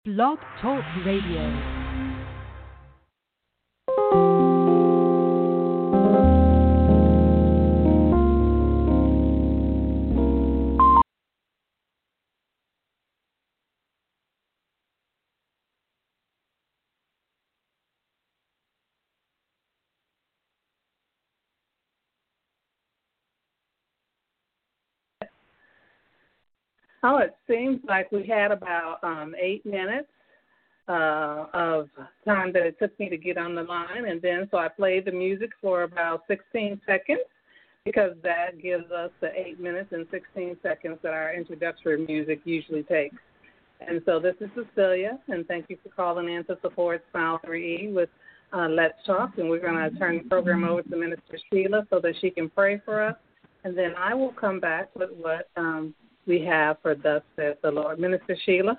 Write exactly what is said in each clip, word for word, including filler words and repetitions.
Blog Talk Radio. Oh, it seems like we had about um, eight minutes uh, of time that it took me to get on the line, and then so I played the music for about sixteen seconds because that gives us the eight minutes and sixteen seconds that our introductory music usually takes. And so this is Cecilia, and thank you for calling in to support Smile three E with uh, Let's Talk, and we're going to turn the program over to Minister Sheila so that she can pray for us, and then I will come back with what um, we have for thus says the Lord. Minister Sheila.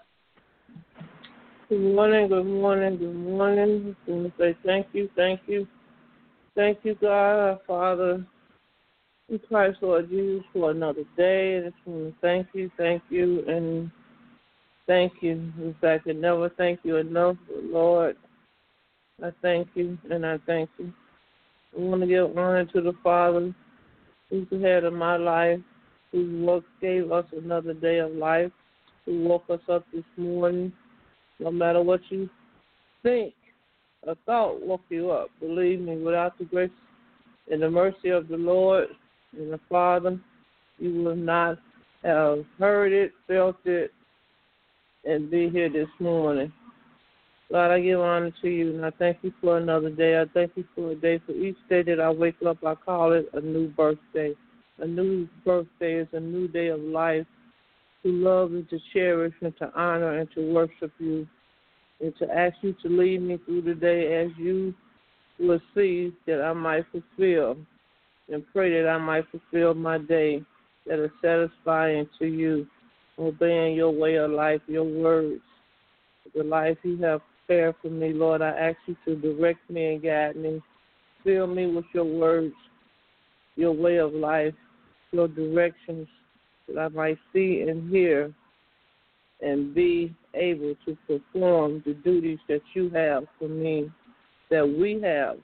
Good morning, good morning, good morning. I want to say thank you, thank you. Thank you, God, our Father, in Christ, Lord Jesus, for another day. And I just want to thank you, thank you, and thank you. In fact, I never thank you enough, but Lord, I thank you, and I thank you. I want to give honor to the Father who's the head of my life, who woke, gave us another day of life, who woke us up this morning. No matter what you think or thought woke you up, believe me, without the grace and the mercy of the Lord and the Father, you will not have heard it, felt it, and be here this morning. God, I give honor to you, and I thank you for another day. I thank you for a day. For each day that I wake up, I call it a new birthday. A new birthday is a new day of life to love and to cherish and to honor and to worship you and to ask you to lead me through the day as you will see that I might fulfill and pray that I might fulfill my day that is satisfying to you, obeying your way of life, your words, the life you have prepared for me. Lord, I ask you to direct me and guide me. Fill me with your words, your way of life, your directions, that I might see and hear and be able to perform the duties that you have for me, that we have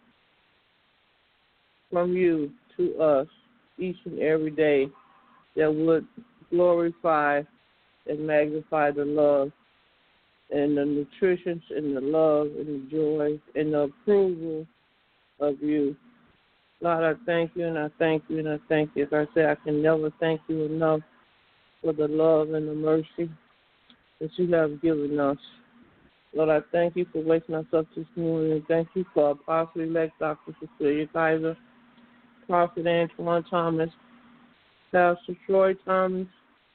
from you to us each and every day, that would glorify and magnify the love and the nutrition and the love and the joy and the approval of you. God, I thank you, and I thank you, and I thank you. As I say, I can never thank you enough for the love and the mercy that you have given us. Lord, I thank you for waking us up this morning, and thank you for Apostle-elect Doctor Cecilia Kaiser, Prophet Antoine Thomas, Pastor Troy Thomas,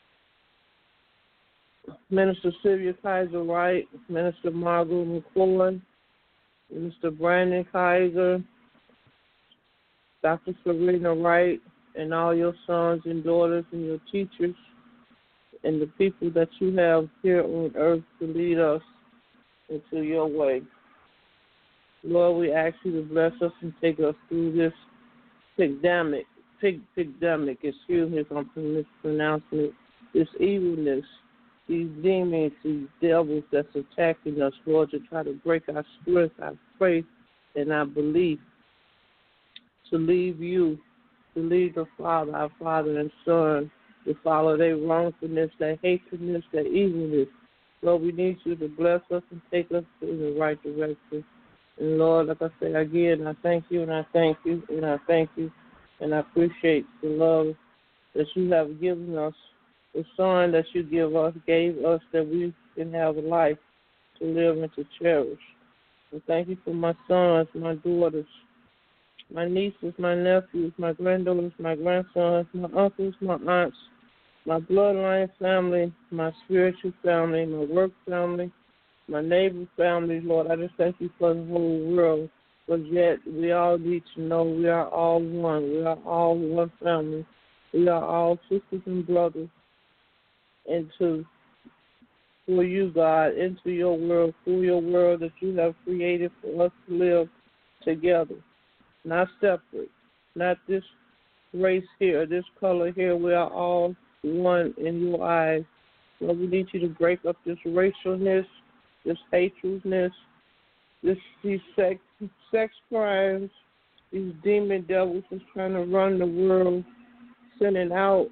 Minister Sylvia Kaiser Wright, Minister Margot McCoy, Minister Brandon Kaiser, Doctor Serena Wright, and all your sons and daughters and your teachers and the people that you have here on earth to lead us into your way. Lord, we ask you to bless us and take us through this pandemic, pig, pandemic, excuse me if I'm mispronouncing it, this evilness, these demons, these devils that's attacking us, Lord, to try to break our strength, our faith, and our belief, to leave you, to leave the Father, our Father and Son, to follow their wrongfulness, their hatredness, their evilness. Lord, we need you to bless us and take us in the right direction. And Lord, like I say again, I thank you and I thank you and I thank you and I appreciate the love that you have given us, the Son that you give us, gave us, that we can have a life to live and to cherish. And thank you for my sons, my daughters, my nieces, my nephews, my granddaughters, my grandsons, my uncles, my aunts, my bloodline family, my spiritual family, my work family, my neighbor family. Lord, I just thank you for the whole world. But yet we all need to know we are all one. We are all one family. We are all sisters and brothers into for you, God, into your world, for your world that you have created for us to live together. Not separate, not this race here, this color here. We are all one in your eyes. Lord, we need you to break up this racialness, this hatredness, this these sex sex crimes, these demon devils is trying to run the world, sending out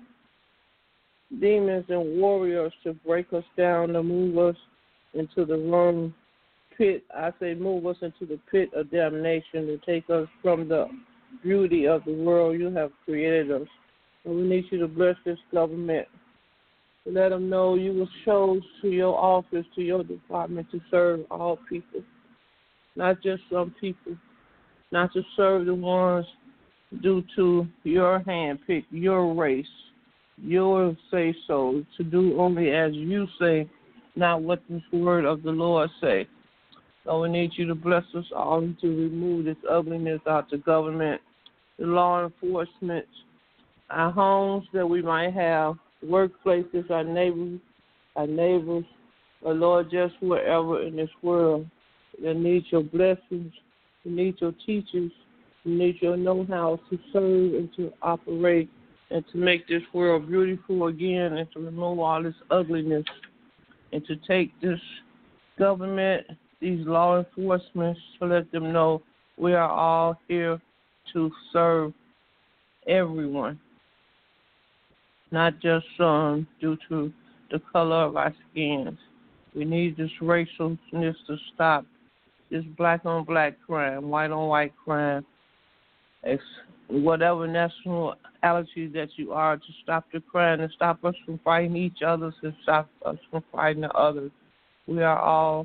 demons and warriors to break us down, to move us into the wrong pit. I say move us into the pit of damnation, to take us from the beauty of the world you have created us. And we need you to bless this government. To let them know you were chose to your office, to your department, to serve all people, not just some people, not to serve the ones due to your handpick, your race, your say-so, to do only as you say, not what this word of the Lord say. So we need you to bless us all to remove this ugliness out the government, the law enforcement, our homes that we might have, workplaces, our neighbors, our neighbors, or Lord, just wherever in this world. They need your blessings. We need your teachers. We need your know-how to serve and to operate and to make this world beautiful again and to remove all this ugliness and to take this government, these law enforcement, to let them know we are all here to serve everyone, not just some due to the color of our skins. We need this racialness to stop, this black on black crime, white on white crime, it's whatever nationality that you are, to stop the crime and stop us from fighting each other and stop us from fighting the others. We are all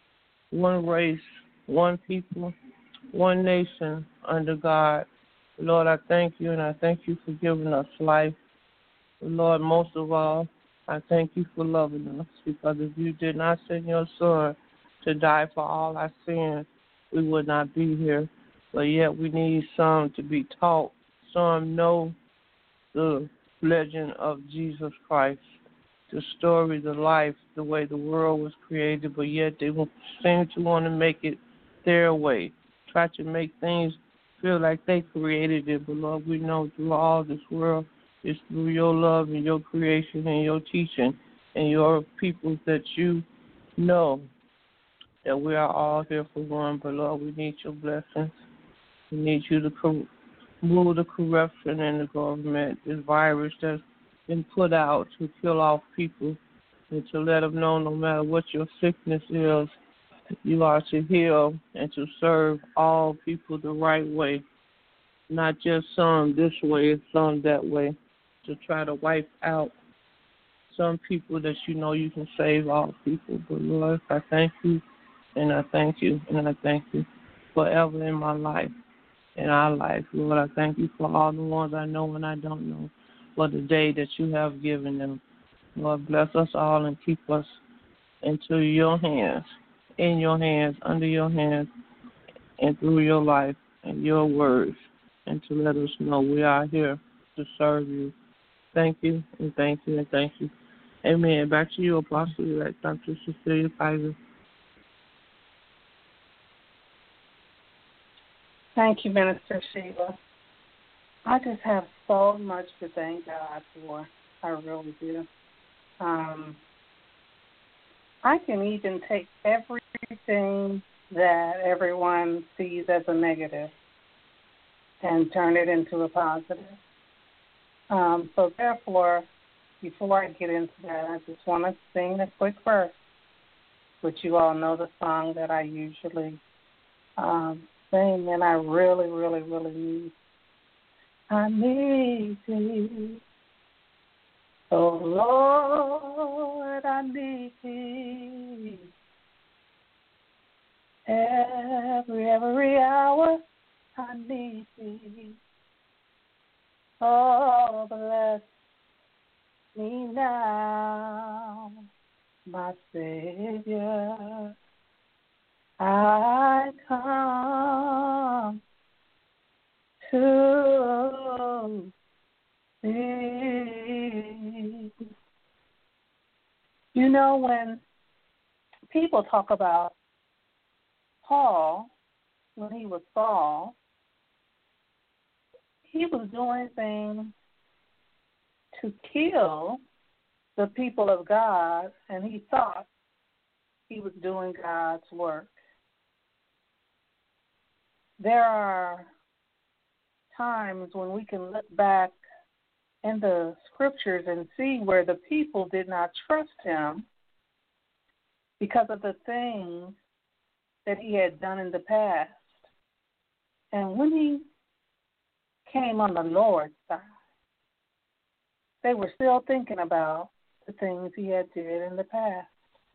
one race, one people, one nation under God. Lord, I thank you, and I thank you for giving us life. Lord, most of all, I thank you for loving us, because if you did not send your son to die for all our sins, we would not be here. But yet we need some to be taught. Some know the legend of Jesus Christ, the story, the life, the way the world was created, but yet they seem to want to make it their way, try to make things feel like they created it. But Lord, we know through all this world, it's through your love and your creation and your teaching and your people that you know that we are all here for one. But Lord, we need your blessings. We need you to co- move the corruption in the government, this virus that's been put out to kill off people, and to let them know no matter what your sickness is, you are to heal and to serve all people the right way, not just some this way and some that way, to try to wipe out some people that you know you can save all people. But Lord, I thank you, and I thank you, and I thank you forever in my life, in our life. Lord, I thank you for all the ones I know and I don't know, for the day that you have given them. Lord, bless us all and keep us into your hands, in your hands, under your hands, and through your life and your words, and to let us know we are here to serve you. Thank you, and thank you, and thank you. Amen. Back to you, Apostle-elect Doctor Cecilia Kaiser. Thank you, Minister Sheila. I just have so much to thank God for. I really do. Um, I can even take everything that everyone sees as a negative and turn it into a positive. Um, so therefore, before I get into that, I just want to sing a quick verse, which you all know the song that I usually um, sing, and I really, really, really need. I need thee. Oh, Lord, I need thee. Every, every hour, I need thee. Oh, bless me now, my Savior. I come to thee. You know, when people talk about Paul, when he was Saul, he was doing things to kill the people of God, and he thought he was doing God's work. There are times when we can look back in the scriptures and see where the people did not trust him because of the things that he had done in the past. And when he came on the Lord's side, they were still thinking about the things he had did in the past.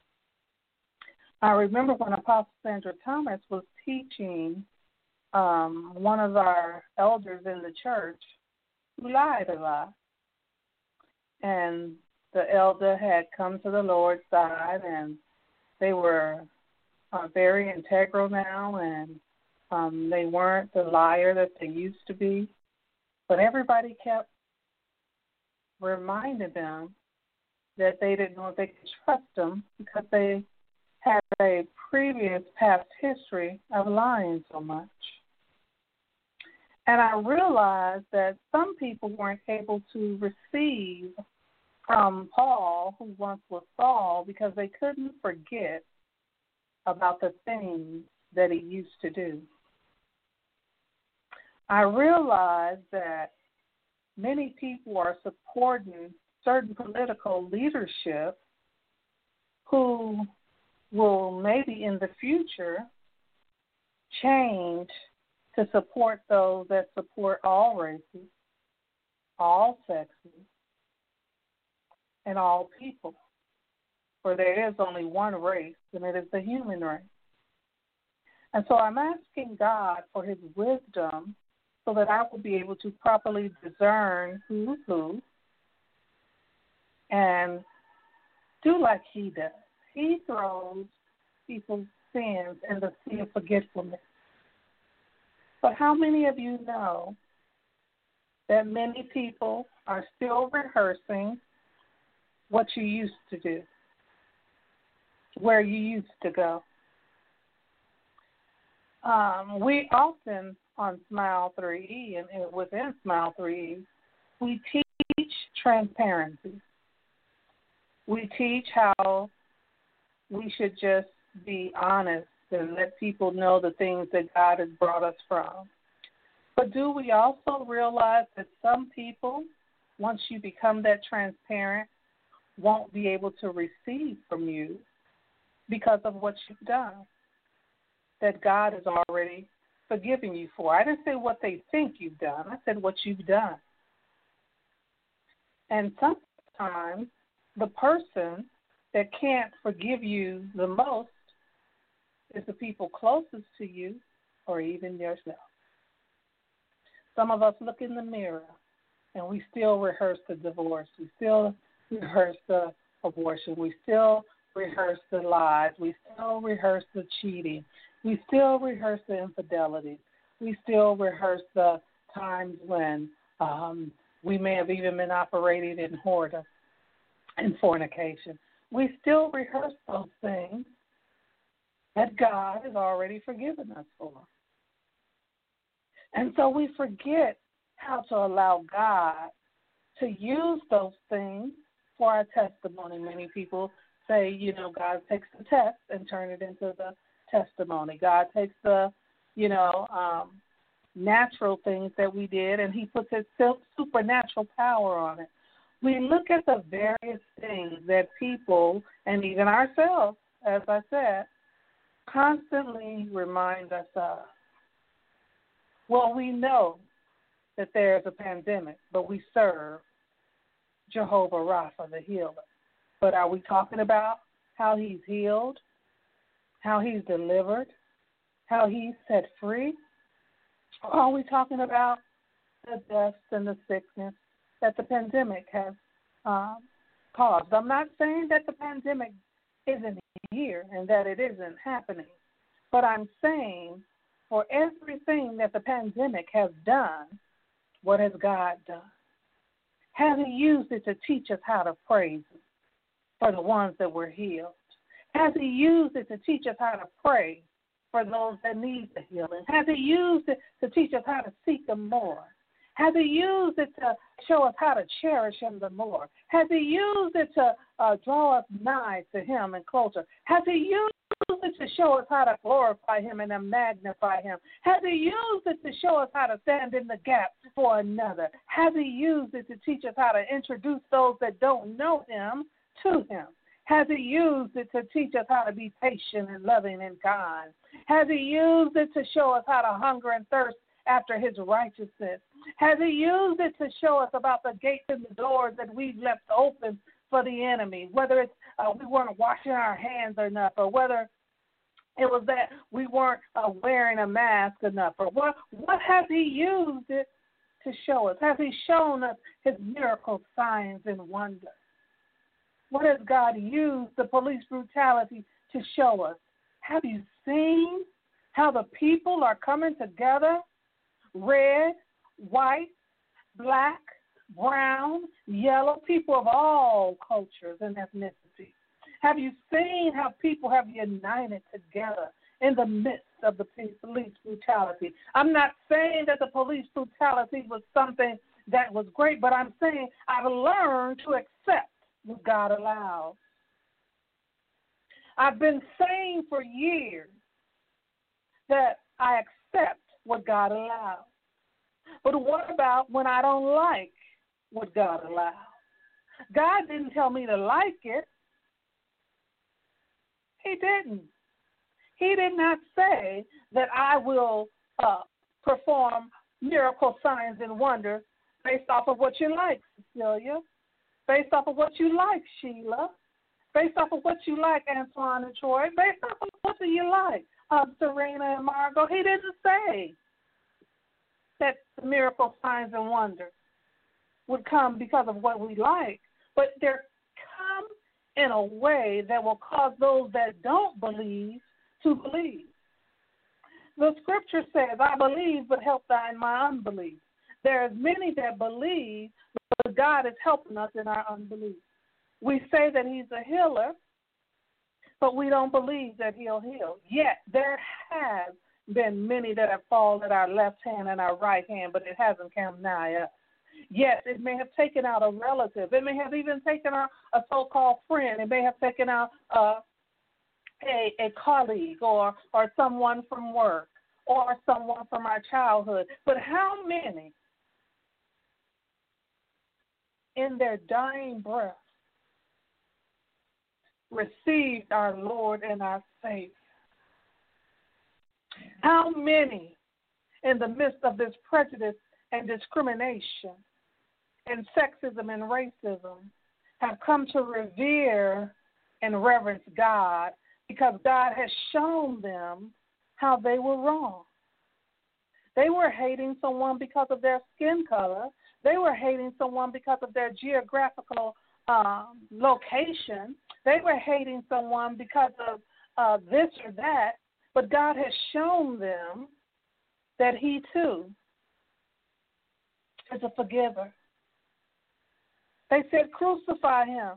I remember when Apostle Sandra Thomas was teaching um, one of our elders in the church who lied a lot. And the elder had come to the Lord's side, and they were uh, very integral now, and um, they weren't the liar that they used to be. But everybody kept reminding them that they didn't know if they could trust them because they had a previous past history of lying so much. And I realized that some people weren't able to receive from Paul, who once was Saul, because they couldn't forget about the things that he used to do. I realized that many people are supporting certain political leadership who will maybe in the future change to support those that support all races, all sexes, and all people. For there is only one race, and it is the human race. And so I'm asking God for his wisdom so that I will be able to properly discern who's who and do like he does. He throws people's sins in the sea of forgetfulness. But how many of you know that many people are still rehearsing what you used to do, where you used to go? Um, we often on Smile three E and, and within Smile three E, we teach transparency. We teach how we should just be honest and let people know the things that God has brought us from. But do we also realize that some people, once you become that transparent, won't be able to receive from you because of what you've done, that God has already forgiven you for? I didn't say what they think you've done. I said what you've done. And sometimes the person that can't forgive you the most is the people closest to you or even yourself. Some of us look in the mirror and we still rehearse the divorce. We still rehearse the abortion. We still rehearse the lies. We still rehearse the cheating. We still rehearse the infidelity. We still rehearse the times when um, we may have even been operating in whoredom and fornication. We still rehearse those things that God has already forgiven us for. And so we forget how to allow God to use those things for our testimony. Many people say, you know, God takes the test and turn it into the testimony. God takes the, you know, um, natural things that we did and he puts his supernatural power on it. We look at the various things that people, and even ourselves, as I said, constantly remind us of. Well, we know that there's a pandemic, but we serve Jehovah Rapha, the healer. But are we talking about how he's healed, how he's delivered, how he's set free? Or are we talking about the deaths and the sickness that the pandemic has um, caused? I'm not saying that the pandemic isn't here and that it isn't happening, but I'm saying for everything that the pandemic has done, what has God done? Has he used it to teach us how to praise him for the ones that were healed? Has he used it to teach us how to pray for those that need the healing? Has he used it to teach us how to seek him more? Has he used it to show us how to cherish him the more? Has he used it to uh, draw us nigh to him and closer? Has he used it to show us how to glorify him and to magnify him? Has he used it to show us how to stand in the gap for another? Has he used it to teach us how to introduce those that don't know him to him? Has he used it to teach us how to be patient and loving and kind? Has he used it to show us how to hunger and thirst after his righteousness? Has he used it to show us about the gates and the doors that we've left open for the enemy, whether it's uh, we weren't washing our hands enough, or whether it was that we weren't uh, wearing a mask enough, or what, what has he used it to show us? Has he shown us his miracle signs and wonders? What has God used the police brutality to show us? Have you seen how the people are coming together? Red, white, black, brown, yellow, people of all cultures and ethnicities. Have you seen how people have united together in the midst of the police brutality? I'm not saying that the police brutality was something that was great, but I'm saying I've learned to accept what God allows. I've been saying for years that I accept what God allows. But what about when I don't like what God allows? God didn't tell me to like it. He didn't. He did not say that I will uh, perform miracle signs and wonders based off of what you like, Cecilia, based off of what you like, Sheila, based off of what you like, Antoine and Troy, based off of what do you like, uh, Serena and Margot. He didn't say that the miracle signs and wonders would come because of what we like, but they're come in a way that will cause those that don't believe to believe. The scripture says, I believe, but help thine my unbelief. There's many that believe, but God is helping us in our unbelief. We say that he's a healer, but we don't believe that he'll heal. Yet there has been many that have fallen at our left hand and our right hand, but it hasn't come nigh us. Yes, it may have taken out a relative. It may have even taken out a so-called friend. It may have taken out uh, a, a colleague or, or someone from work or someone from our childhood. But how many in their dying breath received our Lord and our Savior? How many in the midst of this prejudice and discrimination and sexism and racism have come to revere and reverence God because God has shown them how they were wrong? They were hating someone because of their skin color. They were hating someone because of their geographical um, location. They were hating someone because of uh, this or that. But God has shown them that he too is a forgiver. They said, crucify him.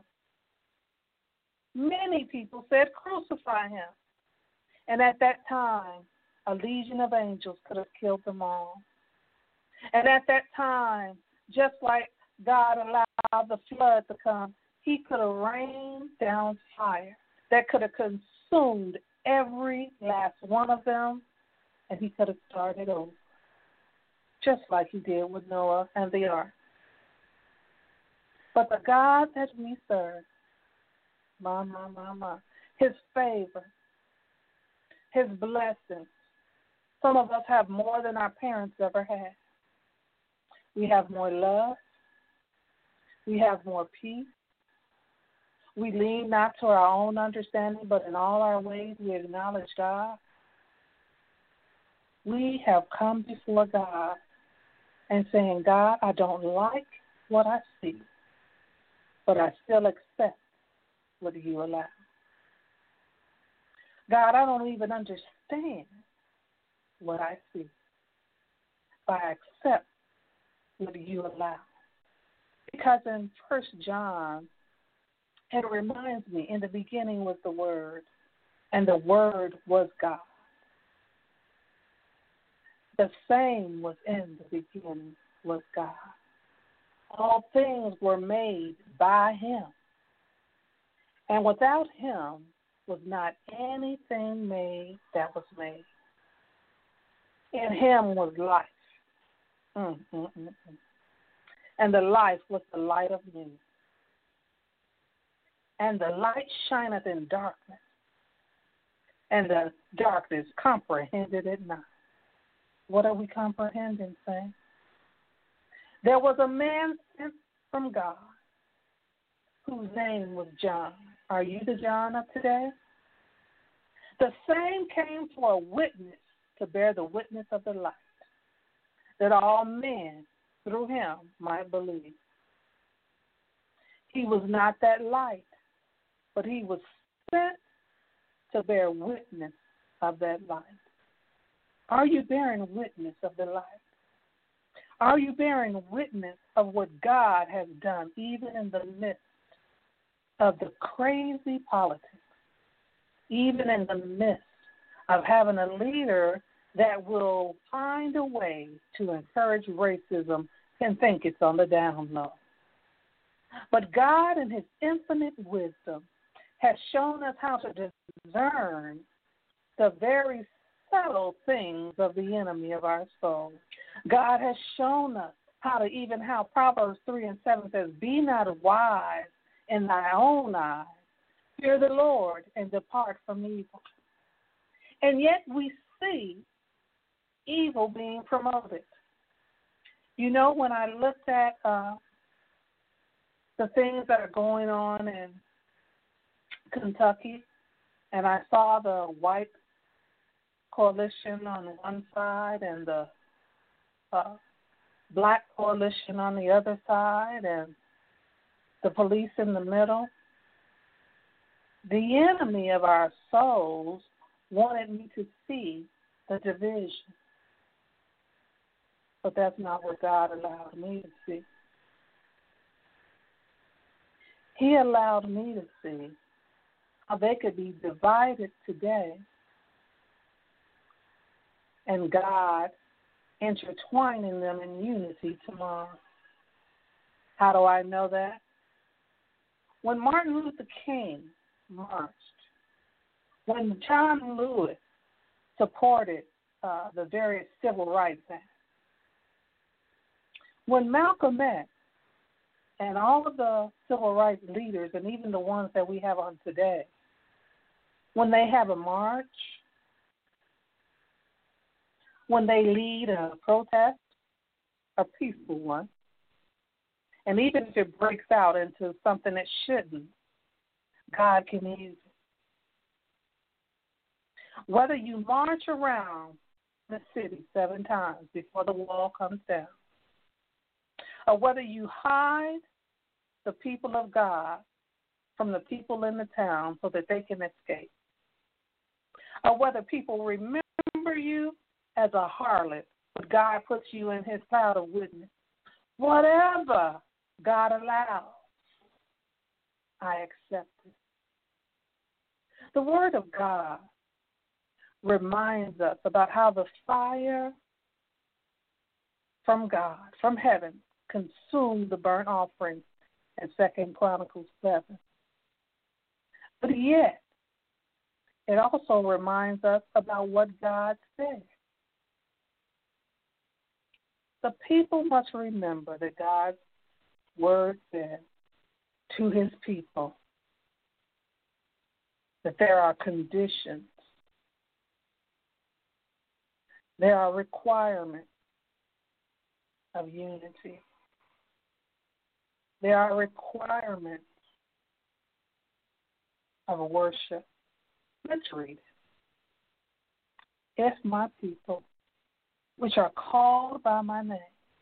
Many people said, crucify him. And at that time, a legion of angels could have killed them all. And at that time, just like God allowed the flood to come, he could have rained down fire that could have consumed every last one of them, and he could have started over, just like he did with Noah and the ark. But the God that we serve, my, my, my, my, his favor, his blessings, some of us have more than our parents ever had. We have more love. We have more peace. We lean not to our own understanding, but in all our ways we acknowledge God. We have come before God and saying, God, I don't like what I see, but I still accept what you allow. God, I don't even understand what I see, but I accept what you allow. Because in First John, it reminds me, in the beginning was the Word, and the Word was God. The same was in the beginning was God. All things were made by him. And without him was not anything made that was made. In him was life. Mm, mm, mm, mm. And the life was the light of men. And the light shineth in darkness, and the darkness comprehended it not. What are we comprehending, saints? There was a man sent from God whose name was John. Are you the John of today? The same came for a witness to bear the witness of the light, that all men through him might believe. He was not that light, but he was sent to bear witness of that light. Are you bearing witness of the light? Are you bearing witness of what God has done, even in the midst of the crazy politics, even in the midst of having a leader that will find a way to encourage racism and think it's on the down low? But God, in his infinite wisdom, has shown us how to discern the very subtle things of the enemy of our soul. God has shown us how to, even how Proverbs three and seven says, be not wise in thy own eyes. Fear the Lord and depart from evil. And yet we see evil being promoted. You know, when I looked at uh, the things that are going on in Kentucky, and I saw the white coalition on one side and the uh, black coalition on the other side and the police in the middle, the enemy of our souls wanted me to see the division. But that's not what God allowed me to see. He allowed me to see how they could be divided today and God intertwining them in unity tomorrow. How do I know that? When Martin Luther King marched, when John Lewis supported uh, the various civil rights acts, when Malcolm X and all of the civil rights leaders, and even the ones that we have on today, when they have a march, when they lead a protest, a peaceful one, and even if it breaks out into something it shouldn't, God can use it. Whether you march around the city seven times before the wall comes down, or whether you hide the people of God from the people in the town so that they can escape, or whether people remember you as a harlot, but God puts you in his cloud of witness, whatever God allows, I accept it. The Word of God reminds us about how the fire from God, from heaven, consumed the burnt offering in Second Chronicles seven. But yet, it also reminds us about what God said. The people must remember that God's word said to his people that there are conditions, there are requirements of unity. There are requirements of worship. Let's read it. If my people, which are called by my name,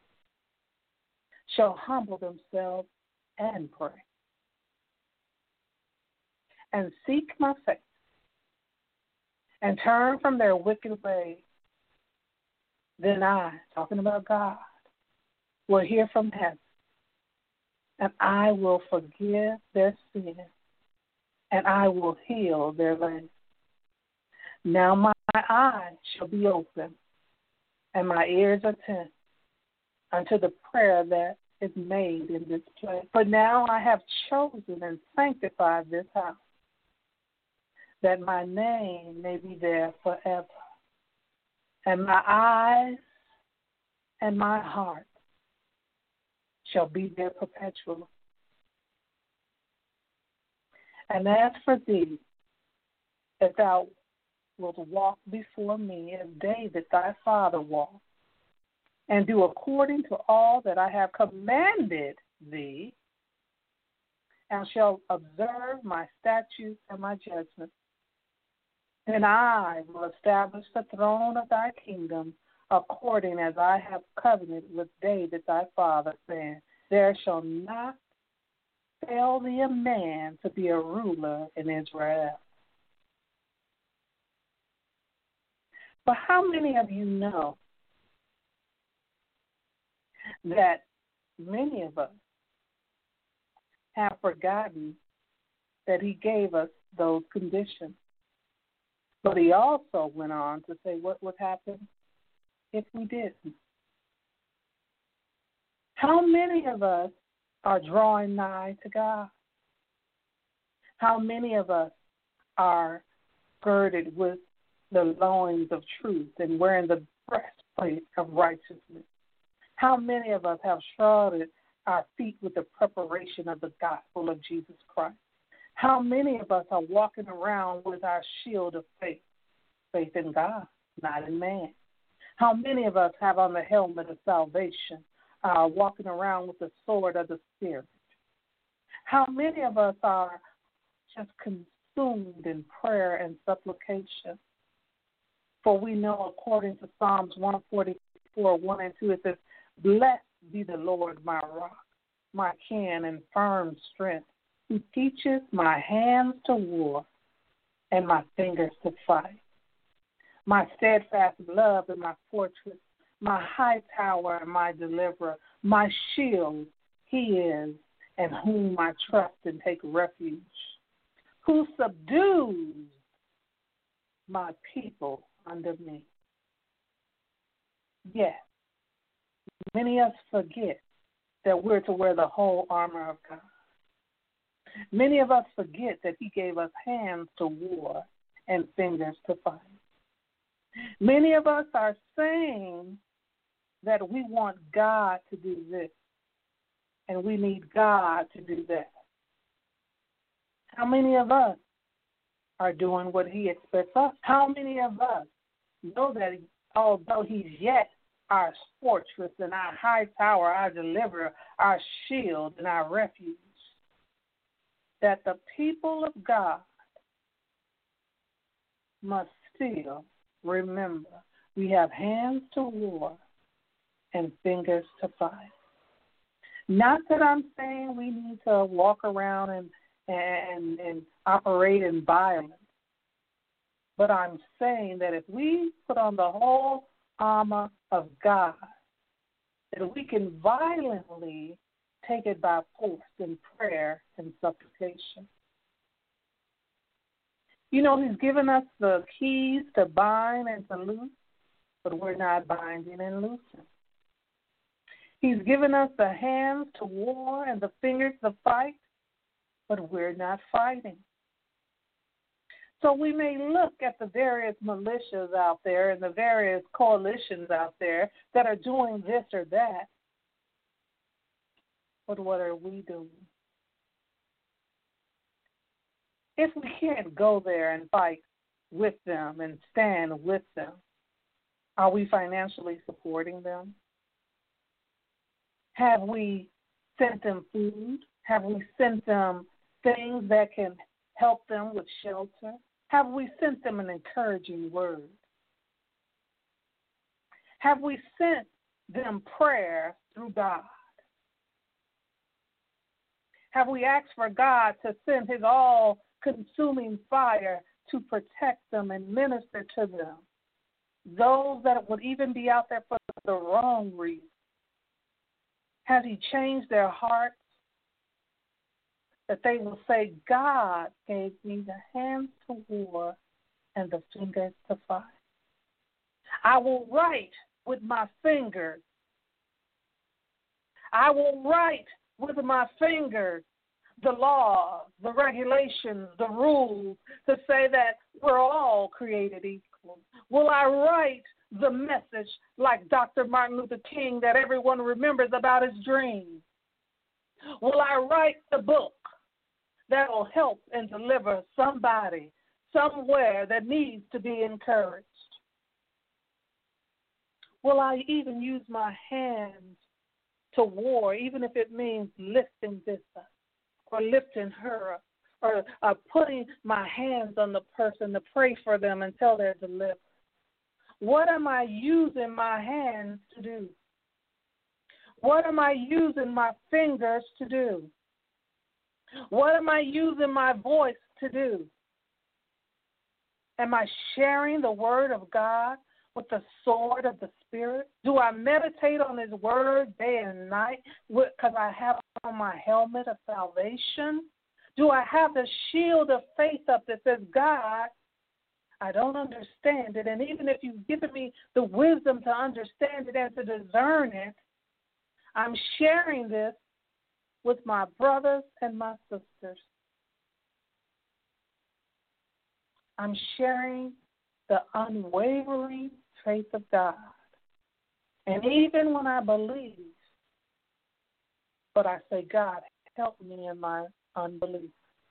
shall humble themselves and pray, and seek my face, and turn from their wicked ways, then I, talking about God, will hear from heaven, and I will forgive their sin, and I will heal their land. Now my eyes shall be open, and my ears attent unto the prayer that is made in this place. For now I have chosen and sanctified this house, that my name may be there forever, and my eyes and my heart shall be there perpetually. And as for thee, that thou wilt walk before me as David thy father walked, and do according to all that I have commanded thee, and shalt observe my statutes and my judgments, then I will establish the throne of thy kingdom according as I have covenanted with David thy father, saying, there shall not fail thee a man to be a ruler in Israel. But how many of you know that many of us have forgotten that he gave us those conditions? But he also went on to say what would happen if we didn't. How many of us are drawing nigh to God? How many of us are girded with the loins of truth and wearing the breastplate of righteousness? How many of us have shrouded our feet with the preparation of the gospel of Jesus Christ? How many of us are walking around with our shield of faith, faith in God, not in man? How many of us have on the helmet of salvation, uh, walking around with the sword of the Spirit? How many of us are just consumed in prayer and supplication? For we know, according to Psalms one forty-four, one and two, it says, blessed be the Lord my rock, my kin and firm strength, who teaches my hands to war and my fingers to fight. My steadfast love and my fortress, my high tower and my deliverer, my shield, he is, in whom I trust and take refuge, who subdues my people under me. Yes, many of us forget that we're to wear the whole armor of God. Many of us forget that he gave us hands to war and fingers to fight. Many of us are saying that we want God to do this and we need God to do that. How many of us are doing what he expects us? How many of us know that although he's yet our fortress and our high tower, our deliverer, our shield and our refuge, that the people of God must still remember we have hands to war and fingers to fight. Not that I'm saying we need to walk around and and, and operate in violence, but I'm saying that if we put on the whole armor of God, that we can violently take it by force in prayer and supplication. You know, he's given us the keys to bind and to loose, but we're not binding and loosing. He's given us the hands to war and the fingers to fight, but we're not fighting. So we may look at the various militias out there and the various coalitions out there that are doing this or that, but what are we doing? If we can't go there and fight with them and stand with them, are we financially supporting them? Have we sent them food? Have we sent them things that can help them with shelter? Have we sent them an encouraging word? Have we sent them prayer through God? Have we asked for God to send his all-consuming fire to protect them and minister to them? Those that would even be out there for the wrong reason. Has he changed their hearts? That they will say, God gave me the hands to war and the fingers to fight. I will write with my fingers I will write with my fingers the laws, the regulations, the rules to say that we're all created equal? Will I write the message like Doctor Martin Luther King that everyone remembers about his dreams? Will I write the book that will help and deliver somebody somewhere that needs to be encouraged? Will I even use my hands to war, even if it means lifting this up or lifting her up or uh, putting my hands on the person to pray for them until they're delivered? What am I using my hands to do? What am I using my fingers to do? What am I using my voice to do? Am I sharing the word of God with the sword of the Spirit? Do I meditate on his word day and night because I have on my helmet of salvation? Do I have the shield of faith up that says, God, I don't understand it, and even if you've given me the wisdom to understand it and to discern it, I'm sharing this with my brothers and my sisters. I'm sharing the unwavering faith of God. And even when I believe, but I say, God, help me in my unbelief.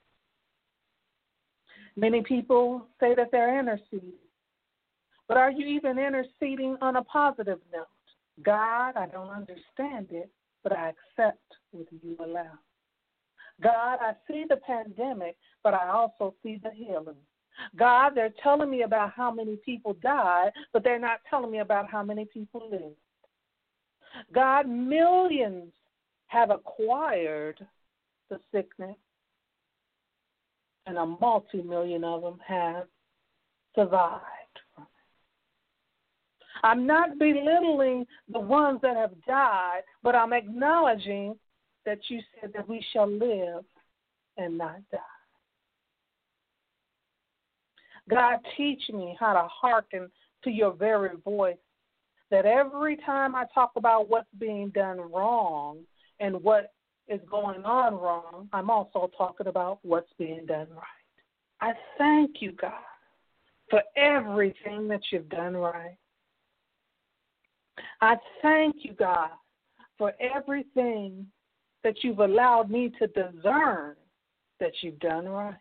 Many people say that they're interceding, but are you even interceding on a positive note? God, I don't understand it, but I accept what you allow. God, I see the pandemic, but I also see the healing. God, they're telling me about how many people died, but they're not telling me about how many people lived. God, millions have acquired the sickness, and a multi-million of them have survived from it. I'm not belittling the ones that have died, but I'm acknowledging that you said that we shall live and not die. God, teach me how to hearken to your very voice, that every time I talk about what's being done wrong and what is going on wrong, I'm also talking about what's being done right. I thank you, God, for everything that you've done right. I thank you, God, for everything that you've allowed me to discern that you've done right.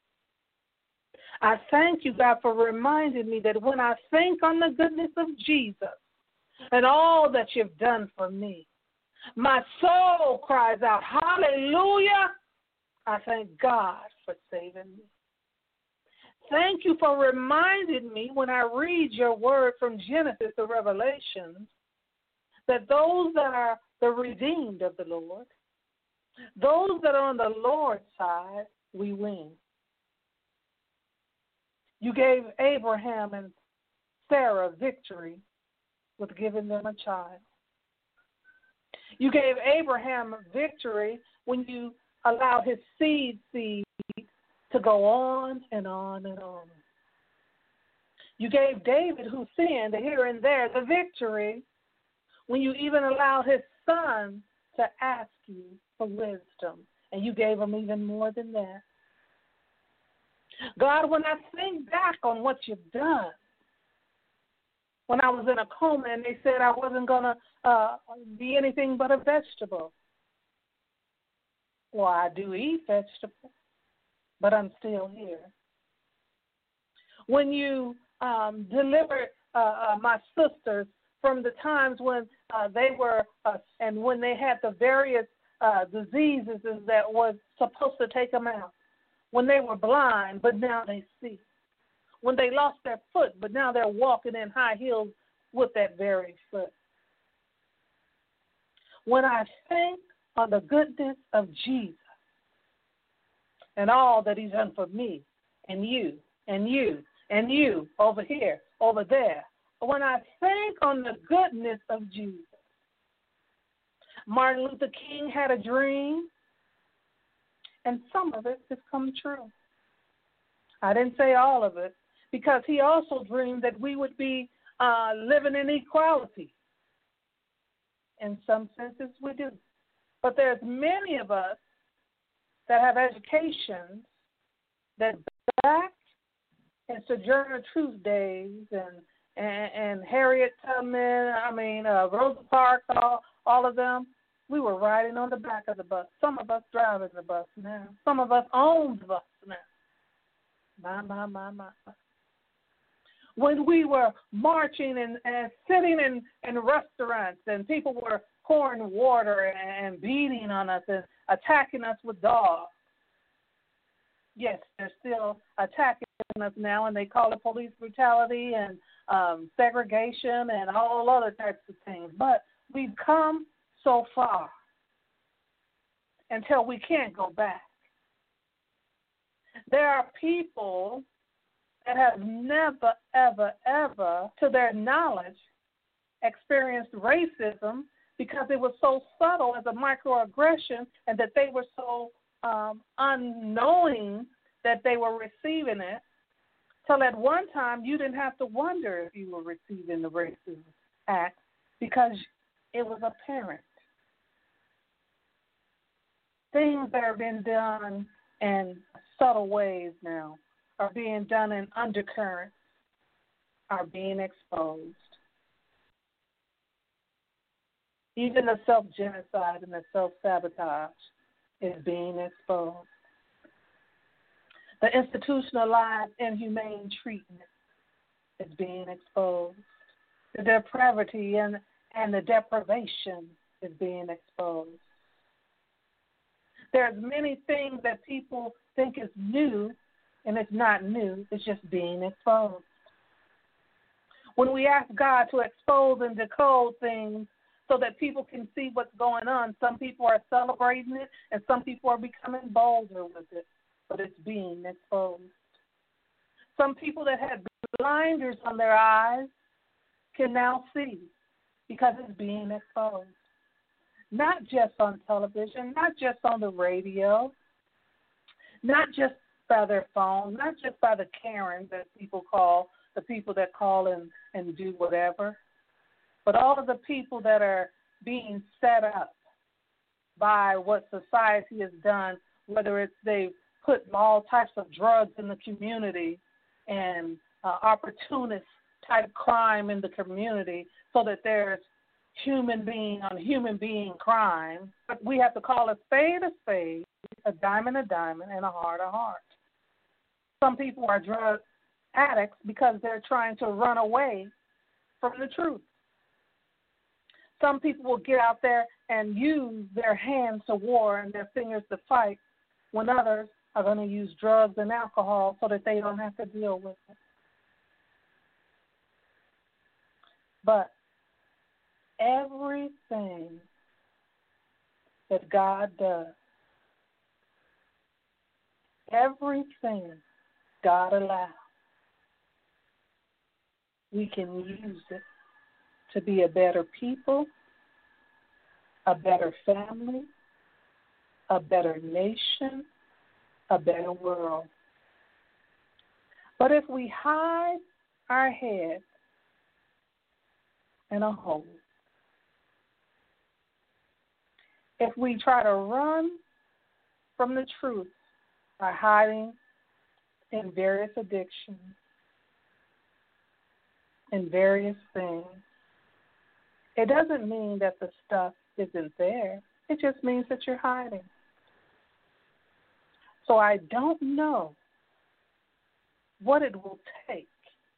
I thank you, God, for reminding me that when I think on the goodness of Jesus and all that you've done for me, my soul cries out, hallelujah. I thank God for saving me. Thank you for reminding me when I read your word from Genesis to Revelation that those that are the redeemed of the Lord, those that are on the Lord's side, we win. You gave Abraham and Sarah victory with giving them a child. You gave Abraham victory when you allowed his seed seed to go on and on and on. You gave David, who sinned here and there, the victory when you even allowed his son to ask you for wisdom, and you gave him even more than that. God, when I think back on what you've done, when I was in a coma and they said I wasn't going to uh, be anything but a vegetable. Well, I do eat vegetables, but I'm still here. When you um, delivered uh, uh, my sisters from the times when uh, they were, uh, and when they had the various uh, diseases that was supposed to take them out, when they were blind, but now they see. When they lost their foot, but now they're walking in high heels with that very foot. When I think on the goodness of Jesus and all that he's done for me and you and you and you over here, over there, when I think on the goodness of Jesus, Martin Luther King had a dream, and some of it has come true. I didn't say all of it, because he also dreamed that we would be uh, living in equality. In some senses, we do. But there's many of us that have educations that back in Sojourner Truth days and and, and Harriet Tubman, I mean uh, Rosa Parks, all all of them, we were riding on the back of the bus. Some of us driving the bus now. Some of us own the bus now. My, my, my, my. When we were marching and, and sitting in, in restaurants and people were pouring water and, and beating on us and attacking us with dogs. Yes, they're still attacking us now, and they call it police brutality and um, segregation and all other types of things. But we've come so far until we can't go back. There are people that have never, ever, ever, to their knowledge, experienced racism because it was so subtle as a microaggression and that they were so um, unknowing that they were receiving it, till at one time you didn't have to wonder if you were receiving the racist act because it was apparent. Things that are being done in subtle ways now are being done in undercurrents, are being exposed. Even the self-genocide and the self-sabotage is being exposed. The institutionalized inhumane treatment is being exposed. The depravity and, and the deprivation is being exposed. There's many things that people think is new, and it's not new. It's just being exposed. When we ask God to expose and decode things so that people can see what's going on, some people are celebrating it, and some people are becoming bolder with it, but it's being exposed. Some people that had blinders on their eyes can now see because it's being exposed. Not just on television, not just on the radio, not just by their phone, not just by the Karens that people call, the people that call and, and do whatever, but all of the people that are being set up by what society has done, whether it's they've put all types of drugs in the community and uh, opportunist type crime in the community so that there's human being on human being crime. But we have to call a spade a spade, a diamond a diamond, and a heart a heart. Some people are drug addicts because they're trying to run away from the truth. Some people will get out there and use their hands to war and their fingers to fight when others are going to use drugs and alcohol so that they don't have to deal with it. But everything that God does, everything God allows, we can use it to be a better people, a better family, a better nation, a better world. But if we hide our head in a hole, if we try to run from the truth by hiding in various addictions, in various things, it doesn't mean that the stuff isn't there. It just means that you're hiding. So I don't know what it will take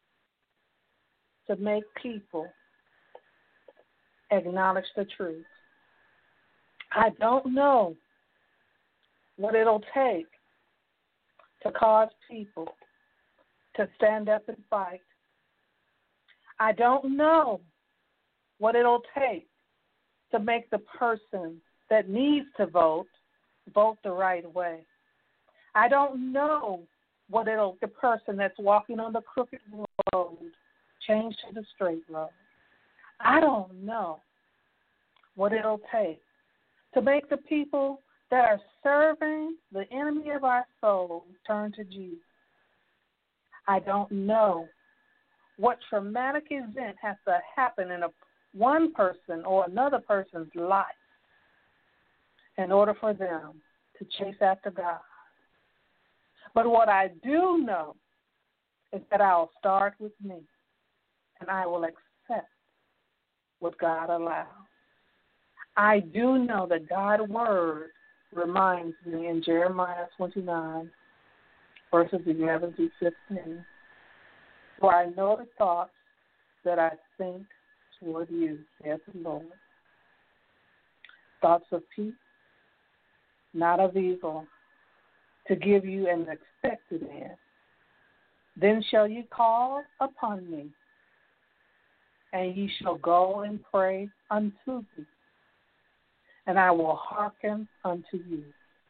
to make people acknowledge the truth. I don't know what it'll take to cause people to stand up and fight. I don't know what it'll take to make the person that needs to vote vote the right way. I don't know what it'll the person that's walking on the crooked road change to the straight road. I don't know what it'll take to make the people that are serving the enemy of our souls turn to Jesus. I don't know what traumatic event has to happen in a one person or another person's life in order for them to chase after God. But what I do know is that I'll start with me, and I will accept what God allows. I do know that God's word reminds me in Jeremiah twenty-nine, verses eleven through fifteen, for I know the thoughts that I think toward you, saith the Lord. Thoughts of peace, not of evil, to give you an expected end. Then shall you call upon me, and ye shall go and pray unto me, and I will hearken unto you.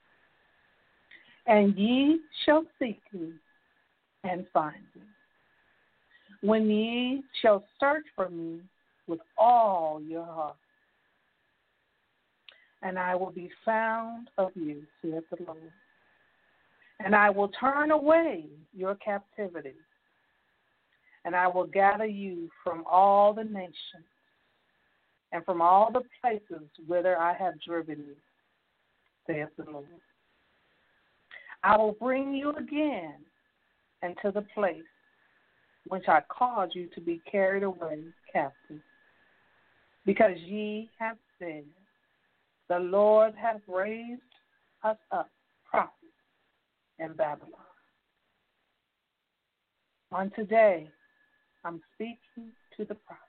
And ye shall seek me and find me, when ye shall search for me with all your heart. And I will be found of you, saith the Lord. And I will turn away your captivity, and I will gather you from all the nations and from all the places whither I have driven you, saith the Lord. I will bring you again into the place which I caused you to be carried away captive, because ye have said, the Lord hath raised us up prophets in Babylon. On today, I'm speaking to the prophet.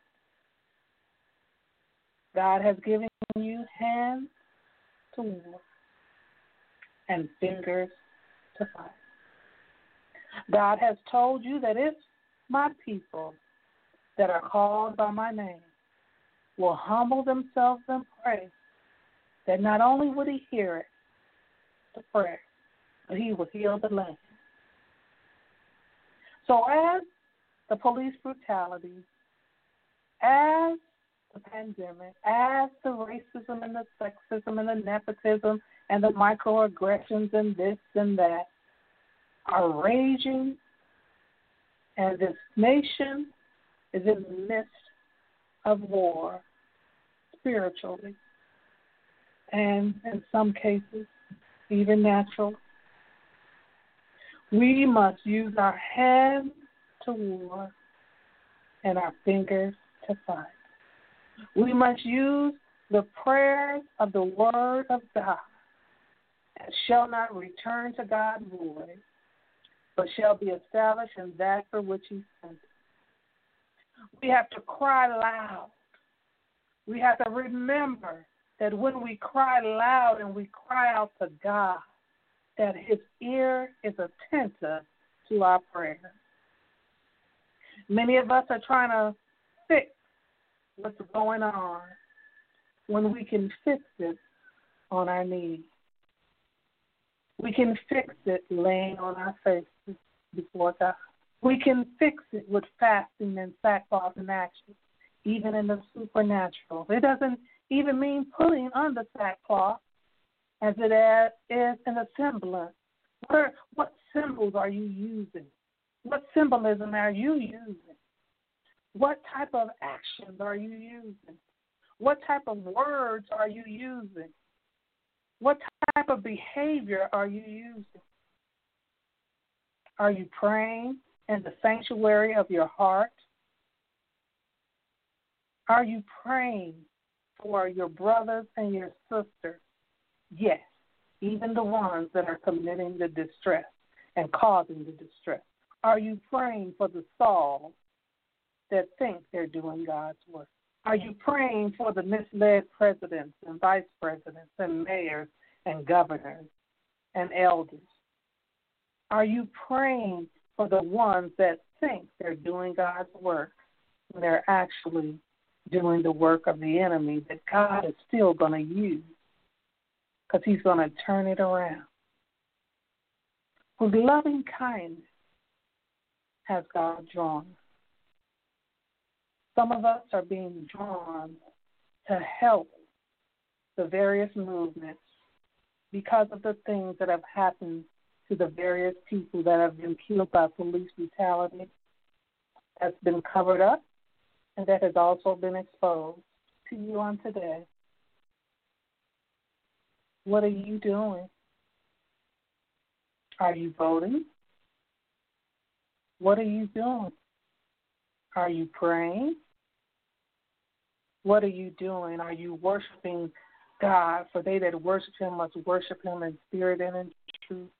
God has given you hands to war and fingers to fight. God has told you that if my people that are called by my name will humble themselves and pray, that not only would he hear it, the prayer, but he will heal the land. So as the police brutality, as the pandemic, as the racism and the sexism and the nepotism and the microaggressions and this and that are raging, and this nation is in the midst of war spiritually, and in some cases, even natural. We must use our hands to war and our fingers to fight. We must use the prayers of the Word of God, and shall not return to God void, but shall be established in that for which he sent it. We have to cry loud. We have to remember that when we cry loud and we cry out to God, that his ear is attentive to our prayers. Many of us are trying to fix what's going on when we can fix it on our knees. We can fix it laying on our faces before God. We can fix it with fasting and sackcloth and ashes, even in the supernatural. It doesn't even mean putting on the sackcloth, as it is in a semblance. What, are, what symbols are you using? What symbolism are you using? What type of actions are you using? What type of words are you using? What type of behavior are you using? Are you praying in the sanctuary of your heart? Are you praying for your brothers and your sisters? Yes, even the ones that are committing the distress and causing the distress. Are you praying for the Saul that think they're doing God's work? Are you praying for the misled presidents and vice presidents and mayors and governors and elders? Are you praying for the ones that think they're doing God's work when they're actually doing the work of the enemy that God is still going to use, because he's going to turn it around? With loving kindness has God drawn. Some of us are being drawn to help the various movements because of the things that have happened to the various people that have been killed by police brutality. That's been covered up, and that has also been exposed to you on today. What are you doing? Are you voting? What are you doing? Are you praying? What are you doing? Are you worshiping God? For they that worship him must worship him in spirit and in truth.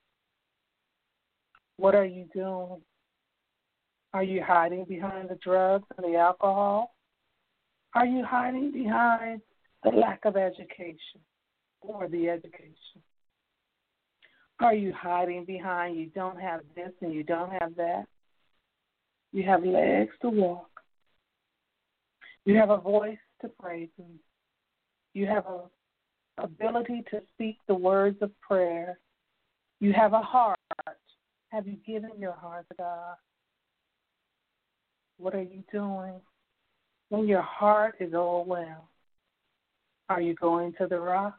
What are you doing? Are you hiding behind the drugs and the alcohol? Are you hiding behind the lack of education or the education? Are you hiding behind you don't have this and you don't have that? You have legs to walk. You have a voice to praise him. You have a ability to speak the words of prayer. You have a heart. Have you given your heart to God? What are you doing? When your heart is overwhelmed, are you going to the rock?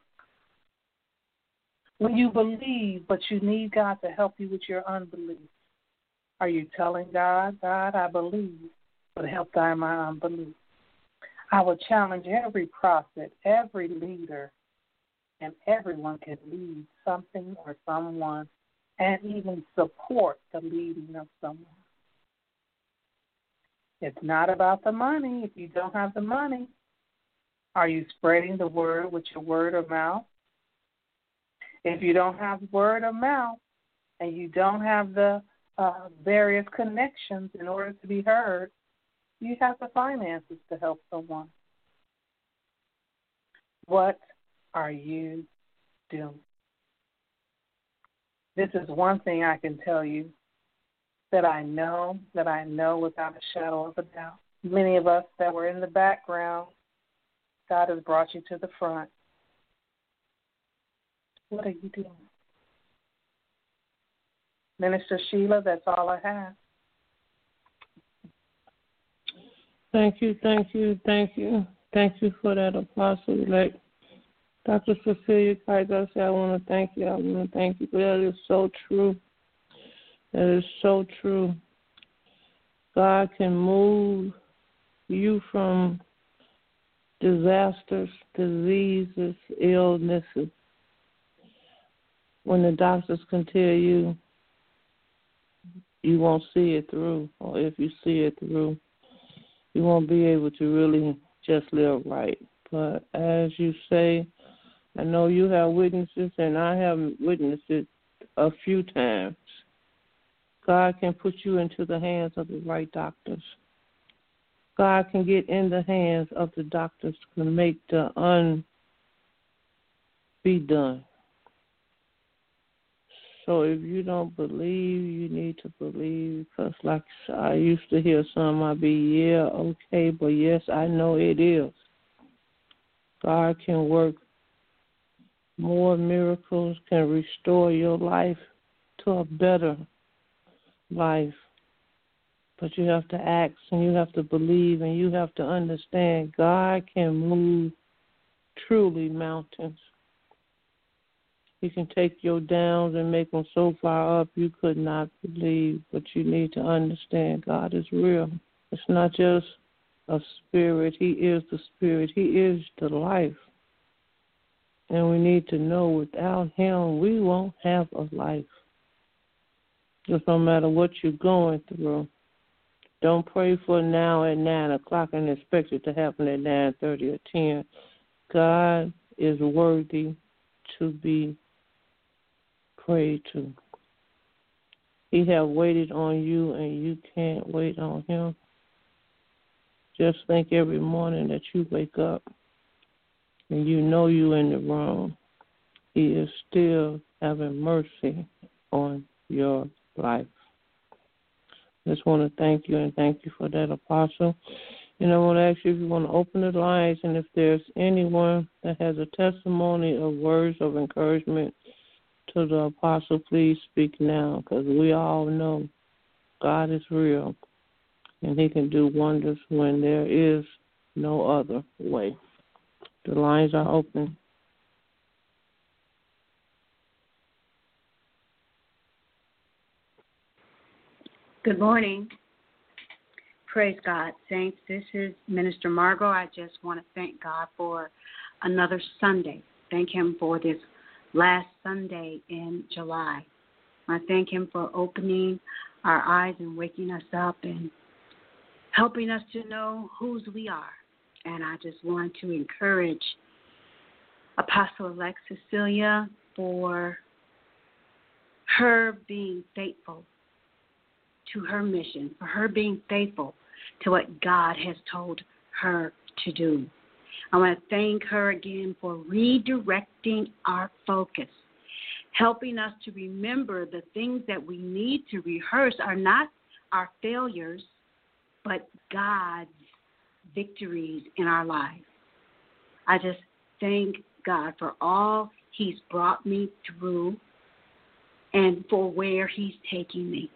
When you believe, but you need God to help you with your unbelief, are you telling God, God, I believe, but help thy my unbelief? I will challenge every prophet, every leader, and everyone can lead something or someone and even support the leading of someone. It's not about the money. If you don't have the money, are you spreading the word with your word of mouth? If you don't have word of mouth and you don't have the uh, various connections in order to be heard, you have the finances to help someone. What are you doing? This is one thing I can tell you that I know, that I know without a shadow of a doubt. Many of us that were in the background, God has brought you to the front. What are you doing? Minister Sheila, that's all I have. Thank you, thank you, thank you. Thank you for that, Apostle. Like Doctor Cecilia Kaiser said, I want to thank you. I want to thank you. That is so true. That is so true. God can move you from disasters, diseases, illnesses. When the doctors can tell you you won't see it through, or if you see it through, you won't be able to really just live right. But as you say, I know you have witnesses, and I have witnessed it a few times. God can put you into the hands of the right doctors. God can get in the hands of the doctors to make the un be done. So if you don't believe, you need to believe, because like I used to hear some, I'd be, yeah, okay, but yes, I know it is. God can work more miracles, can restore your life to a better life. But you have to act, and you have to believe, and you have to understand God can move truly mountains. He can take your downs and make them so far up you could not believe. But you need to understand God is real. It's not just a spirit. He is the spirit. He is the life. And we need to know without him, we won't have a life. Just no matter what you're going through. Don't pray for now at nine o'clock and expect it to happen at nine thirty or ten. God is worthy to be prayed to. He have waited on you, and you can't wait on him. Just think every morning that you wake up and you know you're in the wrong. He is still having mercy on your life. Just want to thank you and thank you for that, Apostle. And I want to ask you if you want to open the lines, and if there's anyone that has a testimony of words of encouragement to the Apostle, please speak now, because we all know God is real, and he can do wonders when there is no other way. The lines are open. Good morning. Praise God, saints. This is Minister Margot. I just want to thank God for another Sunday thank him for this last Sunday in July. I thank him for opening our eyes and waking us up and helping us to know whose we are. And I just want to encourage Apostle-elect Cecilia for her being faithful to her mission, for her being faithful to what God has told her to do. I want to thank her again for redirecting our focus, helping us to remember the things that we need to rehearse are not our failures, but God's victories in our life. I just thank God for all he's brought me through and for where he's taking me.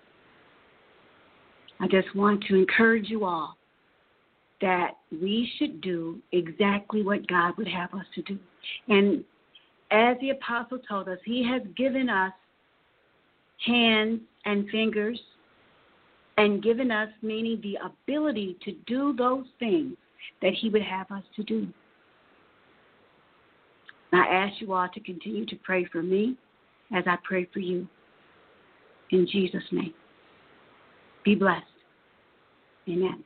I just want to encourage you all that we should do exactly what God would have us to do. And as the apostle told us, he has given us hands and fingers and given us, meaning the ability to do those things that he would have us to do. And I ask you all to continue to pray for me as I pray for you. In Jesus' name. Be blessed. Amen.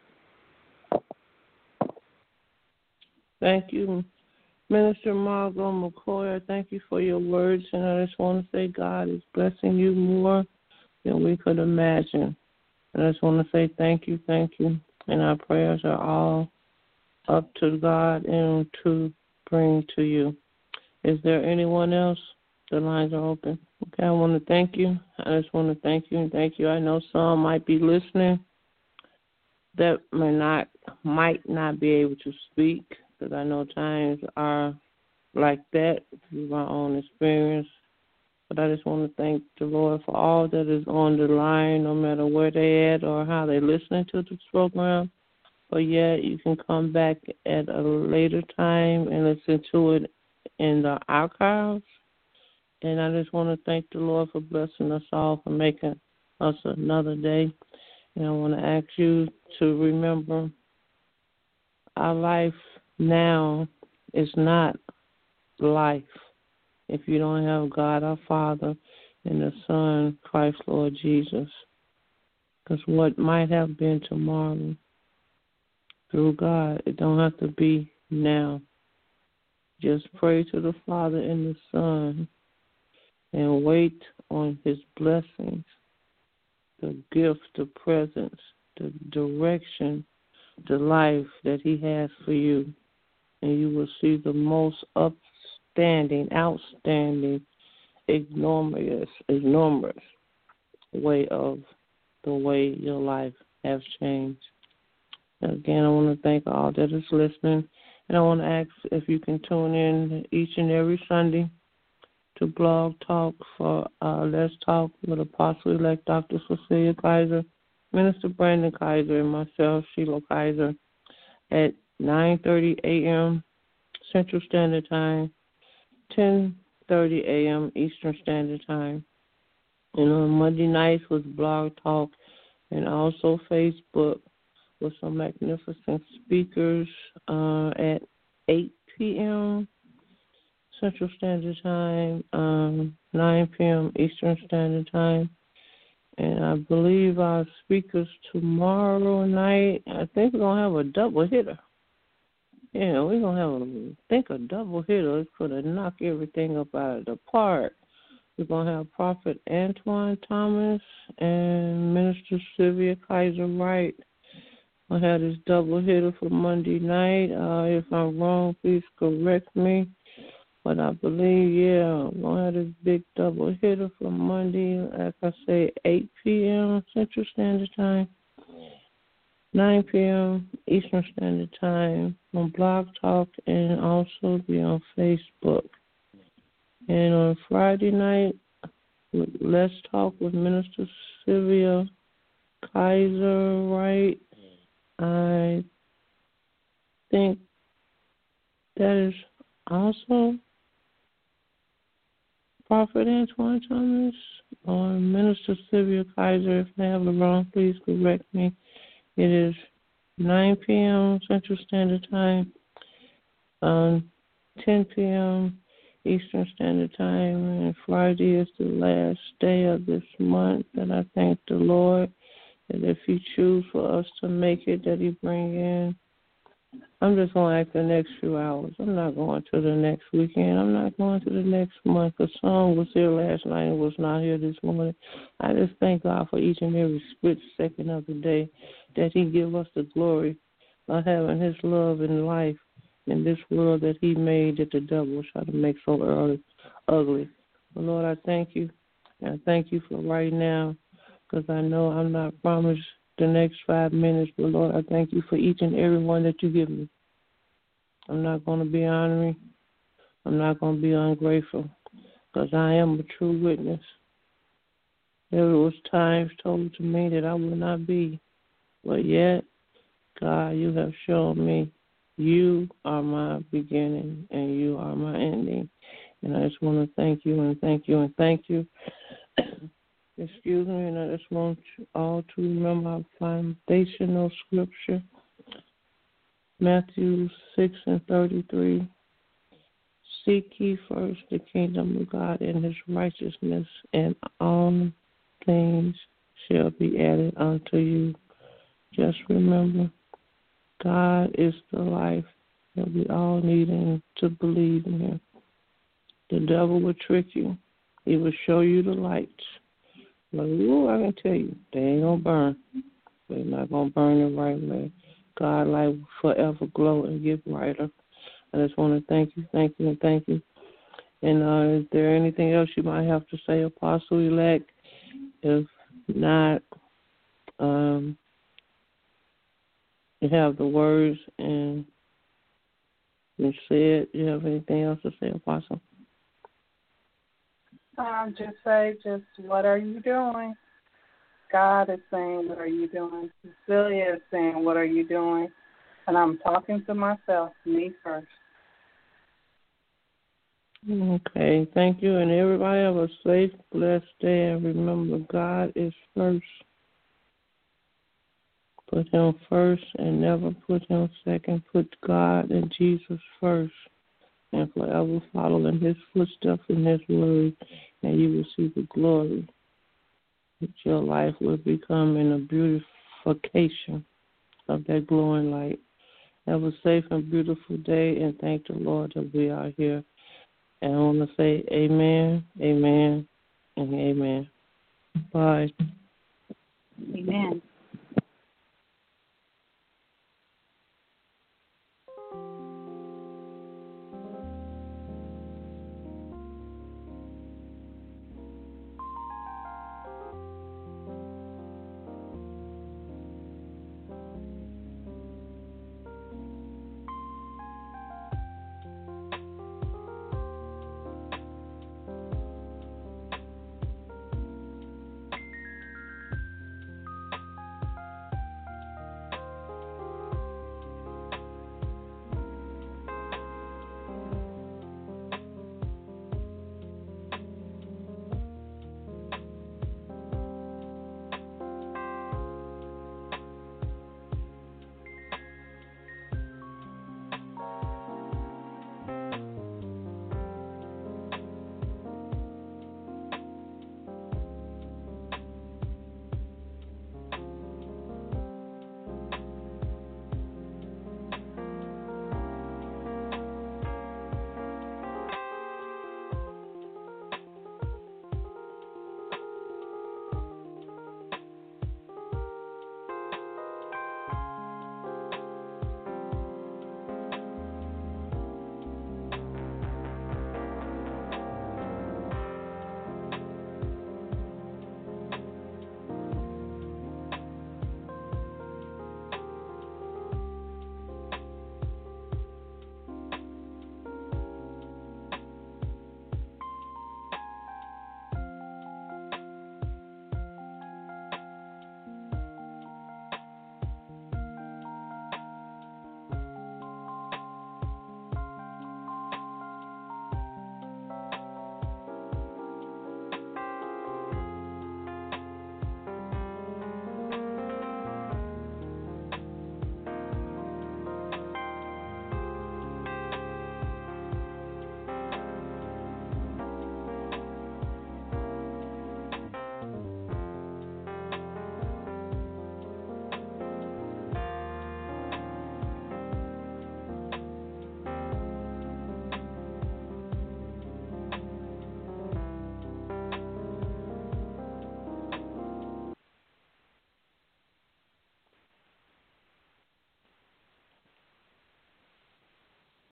Thank you, Minister Margot McCoy. I thank you for your words, and I just want to say God is blessing you more than we could imagine. And I just want to say thank you, thank you. And our prayers are all up to God and to bring to you. Is there anyone else? The lines are open. Okay, I want to thank you. I just want to thank you and thank you. I know some might be listening that may not, might not be able to speak, because I know times are like that through my own experience. But I just want to thank the Lord for all that is on the line, no matter where they're at or how they're listening to this program. But yet you can come back at a later time and listen to it in the archives. And I just want to thank the Lord for blessing us all, for making us another day. And I want to ask you to remember our life now is not life if you don't have God our Father and the Son, Christ Lord Jesus. Because what might have been tomorrow through God, it don't have to be now. Just pray to the Father and the Son and wait on his blessings, the gift, the presence, the direction, the life that he has for you. And you will see the most upstanding, outstanding, enormous, enormous way of the way your life has changed. Again, I want to thank all that is listening. And I want to ask if you can tune in each and every Sunday to Blog Talk for uh, Let's Talk with Apostle-elect Doctor Cecilia Kaiser, Minister Brandon Kaiser, and myself, Sheila Kaiser, at nine thirty a.m. Central Standard Time, ten thirty a.m. Eastern Standard Time. And on Monday nights was Blog Talk and also Facebook with some magnificent speakers uh, at eight p.m. Central Standard Time, um, nine p.m. Eastern Standard Time. And I believe our speakers tomorrow night, I think we're going to have a double hitter. Yeah, we're going to have, a, I think, a double hitter. It's going to knock everything up out of the park. We're going to have Prophet Antoine Thomas and Minister Sylvia Kaiser Wright. I had this double hitter for Monday night. Uh, if I'm wrong, please correct me. But I believe, yeah, I'm going to have this big double hitter for Monday, like I say, eight p.m. Central Standard Time, nine p.m. Eastern Standard Time on Blog Talk and also be on Facebook. And on Friday night, Let's Talk with Minister Sylvia Kaiser Wright. I think that is also Prophet Antoine Thomas or Minister Sylvia Kaiser. If I have it wrong, please correct me. It is nine p.m. Central Standard Time, um, ten p.m. Eastern Standard Time, and Friday is the last day of this month. And I thank the Lord that if He choose for us to make it, that He bring in. I'm just going to act the next few hours. I'm not going to the next weekend. I'm not going to the next month. The song was here last night and was not here this morning. I just thank God for each and every split second of the day that He give us the glory of having His love and life in this world that He made that the devil tried to make so early, ugly. But Lord, I thank You. And I thank You for right now, because I know I'm not promised the next five minutes, but Lord, I thank You for each and every one that You give me. I'm not going to be honoring. I'm not going to be ungrateful, because I am a true witness. There was times told to me that I would not be, but yet, God, You have shown me You are my beginning and You are my ending. And I just want to thank You and thank You and thank You. Excuse me, and I just want you all to remember our foundational scripture, Matthew six and thirty-three. Seek ye first the kingdom of God and His righteousness, and all things shall be added unto you. Just remember, God is the life that we all need and to believe in Him. The devil will trick you. He will show you the lights. Like, ooh, I can tell you, they ain't going to burn. They're not going to burn the right way. God light will forever glow and get brighter. I just want to thank You, thank You, and thank You. And uh, is there anything else you might have to say, Apostle-elect? If not, um, you have the words and you said. You have anything else to say, Apostle? Um, just say, just what are you doing? God is saying, what are you doing? Cecilia is saying, what are you doing? And I'm talking to myself, me first. Okay, thank you. And everybody have a safe, blessed day. And remember, God is first. Put Him first and never put Him second. Put God and Jesus first. And forever follow in His footsteps and His word, and you will see the glory that your life will become in a beautification of that glowing light. Have a safe and beautiful day, and thank the Lord that we are here. And I want to say amen, amen, and amen. Bye. Amen.